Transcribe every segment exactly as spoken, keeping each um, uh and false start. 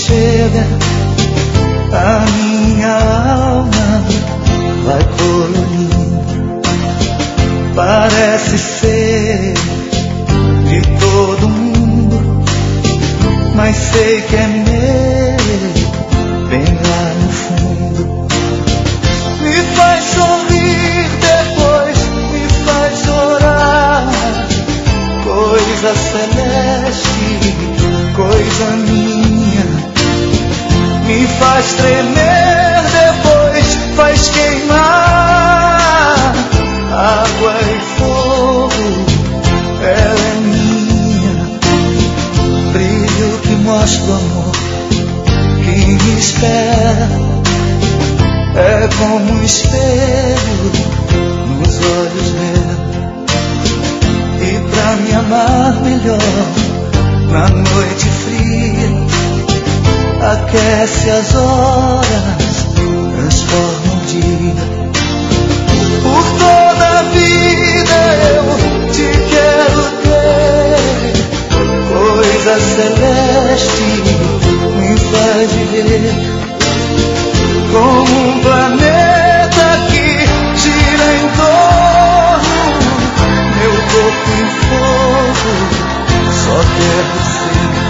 chega, a minha alma vai colorindo. Parece ser de todo mundo, mas sei que é meu, bem lá no fundo. Me faz sorrir, depois me faz chorar. Coisa celeste, coisa minha. Me faz tremer, depois faz queimar. Água e fogo, ela é minha. Brilho que mostra o amor que me espera. É como um espelho nos olhos dela. E pra me amar melhor na noite fria, aquece as horas, transforma o dia. Por toda a vida eu te quero ter. Coisa celeste me faz viver como um planeta que gira em torno. Meu corpo em fogo, só quero ser.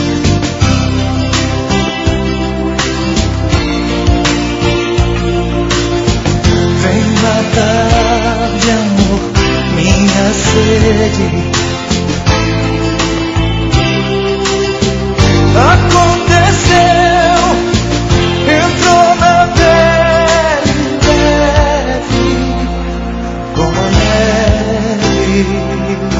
Vem matar de amor minha sede. Aconteceu, entrou na pele leve como a neve.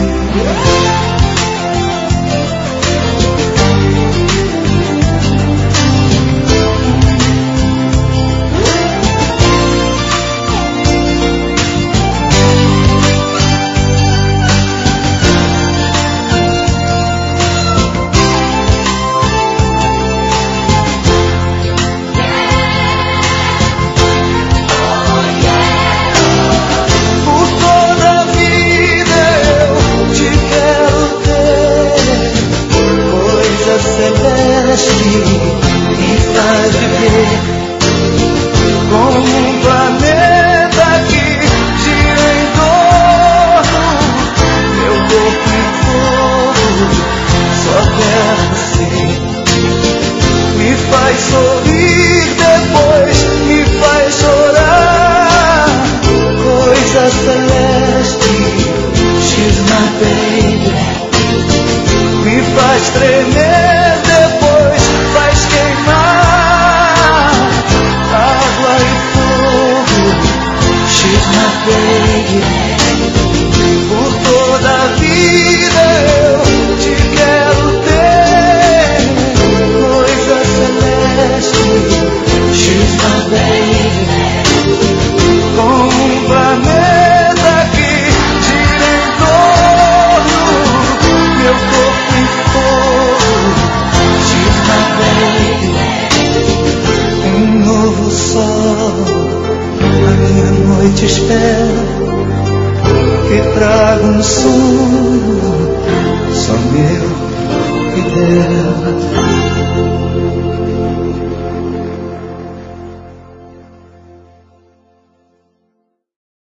Me faz viver como um planeta que gira em torno. Meu corpo em fogo, só quero ser. Me faz sorrir, depois me faz chorar. Coisa celeste, she's my baby. Me faz tremer, depois faz queimar. Água e fogo, she's my baby. Por toda a vida eu te quero ter. Coisa celeste, she's my baby. Como um planeta que gira em torno. Meu corpo em fogo, she's my baby. Um novo sol, a minha noite espera que traga um sonho